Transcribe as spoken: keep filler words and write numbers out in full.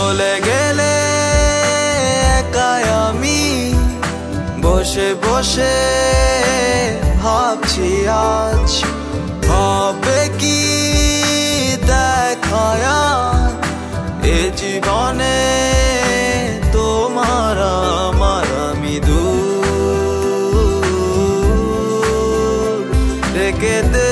চলে গেলে একাই আমি বসে বসে ভাবছি আজ হবে কি দেখা এ জীবনে তোমার আমার আমি দূর রেখে